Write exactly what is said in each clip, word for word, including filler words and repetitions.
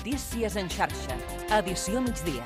Notícies en xarxa. Edició migdia.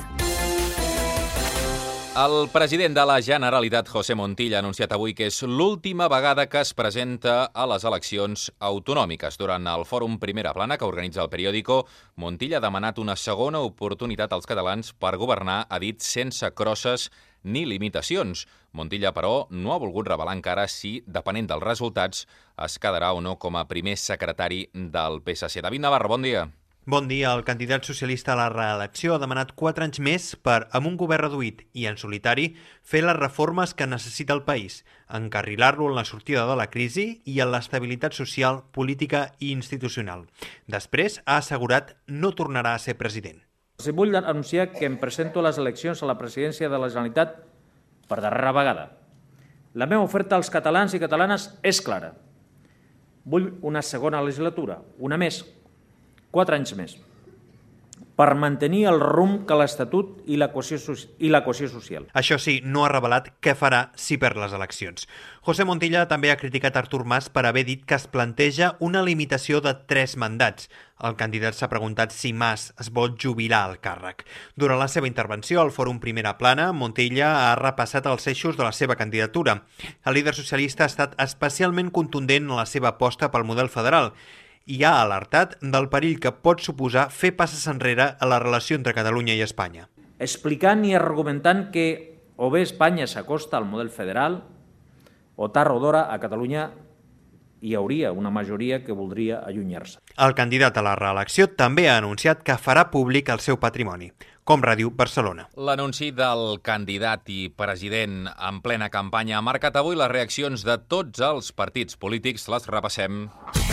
El president de la Generalitat, José Montilla, ha anunciat avui que és l'última vegada que es presenta a les eleccions autonòmiques. Durant el fòrum Primera Plana que organitza el periòdico, Montilla ha demanat una segona oportunitat als catalans per governar, ha dit, sense crosses ni limitacions. Montilla, però, no ha volgut revelar encara si, depenent dels resultats, es quedarà o no com a primer secretari del P S C. David Navarro, bon dia. Bon dia. El candidat socialista a la reelecció ha demanat quatre anys més per, amb un govern reduït i en solitari, fer les reformes que necessita el país, encarrilar-lo en la sortida de la crisi i en l'estabilitat social, política i institucional. Després, ha assegurat, no tornarà a ser president. Els vull anunciar que em presento a les eleccions a la presidència de la Generalitat per darrera vegada. La meva oferta als catalans i catalanes és clara. Vull una segona legislatura, una més, quatre anys més, per mantenir el rumb que l'Estatut i la cohesió, i la cohesió social. Això sí, no ha revelat què farà si perd les eleccions. José Montilla també ha criticat Artur Mas per haver dit que es planteja una limitació de tres mandats. El candidat s'ha preguntat si Mas es vol jubilar al càrrec. Durant la seva intervenció al Fòrum Primera Plana, Montilla ha repassat els eixos de la seva candidatura. El líder socialista ha estat especialment contundent en la seva aposta pel model federal i ha alertat del perill que pot suposar fer passes enrere a la relació entre Catalunya i Espanya. Explicant i argumentant que o bé Espanya s'acosta al model federal o tard o d'hora a Catalunya hi hauria una majoria que voldria allunyar-se. El candidat a la reelecció també ha anunciat que farà públic el seu patrimoni. Com Ràdio Barcelona. L'anunci del candidat i president en plena campanya ha marcat avui les reaccions de tots els partits polítics. Les repassem.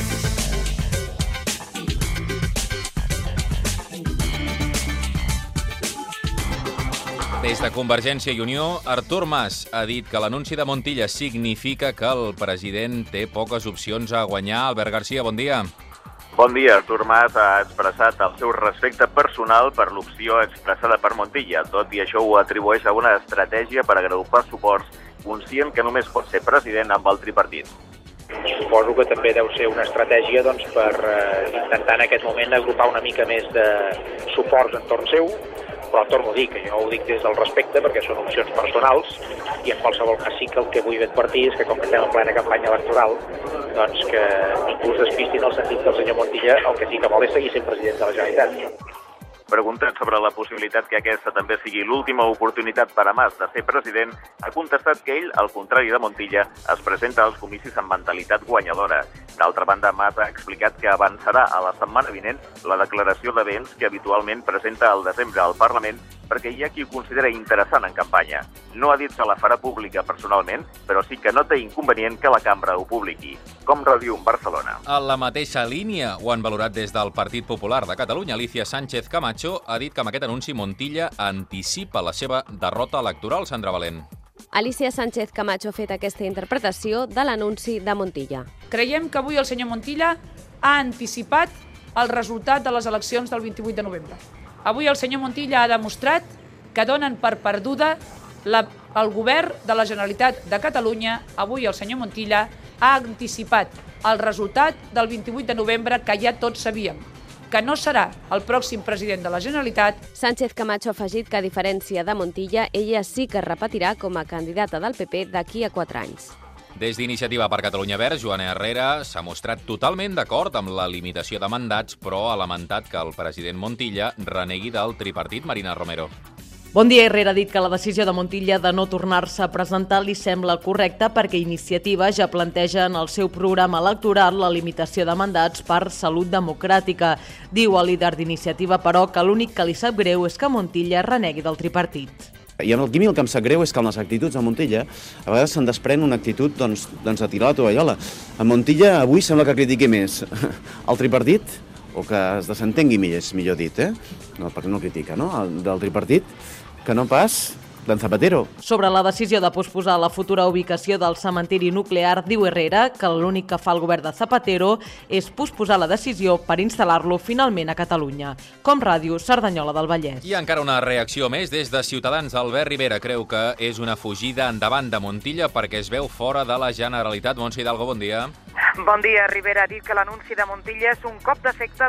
Des de Convergència i Unió, Artur Mas ha dit que l'anunci de Montilla significa que el president té poques opcions a guanyar. Albert Garcia, bon dia. Bon dia. Artur Mas ha expressat el seu respecte personal per l'opció expressada per Montilla. Tot i això ho atribueix a una estratègia per agrupar suports, conscient que només pot ser president amb el tripartit. Suposo que també deu ser una estratègia doncs, per eh, intentar en aquest moment agrupar una mica més de suports entorn seu, però torno a dir que jo ho dic des del respecte perquè són opcions personals i en qualsevol cas sí que el que vull advertir és que com que estem en plena campanya electoral doncs que ningú es despisti en el sentit que el senyor Montilla el que sí que vol és seguir sent president de la Generalitat. Preguntat sobre la possibilitat que aquesta també sigui l'última oportunitat per a Mas de ser president, ha contestat que ell, al contrari de Montilla, es presenta als comicis amb mentalitat guanyadora. D'altra banda, Mas ha explicat que avançarà a la setmana vinent la declaració de béns que habitualment presenta al desembre al Parlament perquè hi ha qui ho considera interessant en campanya. No ha dit que la farà pública personalment, però sí que no té inconvenient que la cambra ho publiqui. Com Ràdio Barcelona. A la mateixa línia ho han valorat des del Partit Popular de Catalunya. Alicia Sánchez Camacho ha dit que amb aquest anunci Montilla anticipa la seva derrota electoral. Sandra Valent. Alicia Sánchez Camacho ha fet aquesta interpretació de l'anunci de Montilla. Creiem que avui el senyor Montilla ha anticipat el resultat de les eleccions del vint-i-vuit de novembre. Avui el senyor Montilla ha demostrat que donen per perduda la, el govern de la Generalitat de Catalunya. Avui el senyor Montilla ha anticipat el resultat del vint-i-vuit de novembre que ja tots sabíem, que no serà el pròxim president de la Generalitat. Sánchez Camacho ha afegit que, a diferència de Montilla, ella sí que es repetirà com a candidata del P P d'aquí a quatre anys. Des d'Iniciativa per Catalunya Verds, Joana Herrera s'ha mostrat totalment d'acord amb la limitació de mandats, però ha lamentat que el president Montilla renegui del tripartit. Marina Romero. Bon dia. Herrera ha dit que la decisió de Montilla de no tornar-se a presentar li sembla correcta perquè Iniciativa ja planteja en el seu programa electoral la limitació de mandats per salut democràtica. Diu el líder d'Iniciativa, però, que l'únic que li sap greu és que Montilla renegui del tripartit. I en el Quimi el que em sap greu és que en les actituds de Montilla a vegades se'n desprèn una actitud doncs, doncs de tirar la tovallola. En Montilla avui sembla que critiqui més el tripartit, o que es desentengui més, millor dit, eh? No, perquè no critica, no? El, del tripartit, que no pas d'en Zapatero. Sobre la decisió de posposar la futura ubicació del cementiri nuclear, diu Herrera que l'únic que fa el govern de Zapatero és posposar la decisió per instal·lar-lo finalment a Catalunya. Com Ràdio, Cerdanyola del Vallès. I encara una reacció més des de Ciutadans. Albert Rivera creu que és una fugida endavant de Montilla perquè es veu fora de la Generalitat. Montse Hidalgo, bon dia. Bon dia. Rivera ha dit que l'anunci de Montilla és un cop d'efecte